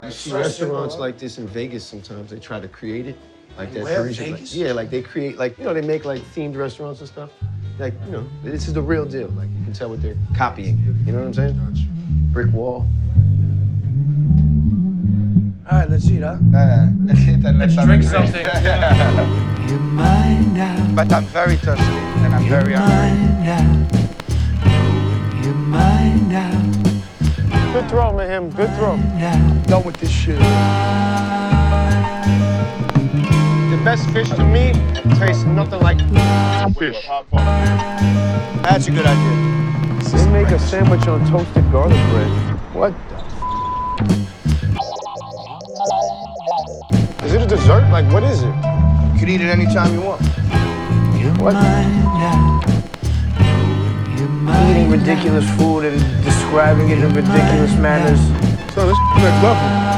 You see restaurants like this in Vegas sometimes. They try to create it. Like that Where, Parisian. Vegas? Yeah, like they create, like, you know, they make like themed restaurants and stuff. Like, you know, this is the real deal. Like, you can tell what they're copying. You know what I'm saying? Brick wall. All right, let's eat, huh? Let's drink something. You're mine now. But I'm very thirsty and I'm very hungry. Mine now. You're mine now. Good throw, man. Good throw. Now. Done with this shit. The best fish to me tastes nothing like fish. That's a good idea. They make a sandwich on toasted garlic bread. What the? Is it a dessert? Like, what is it? You can eat it anytime you want. You're What? mine now. You're mine Eating ridiculous food and describing it in ridiculous manners. So this next level.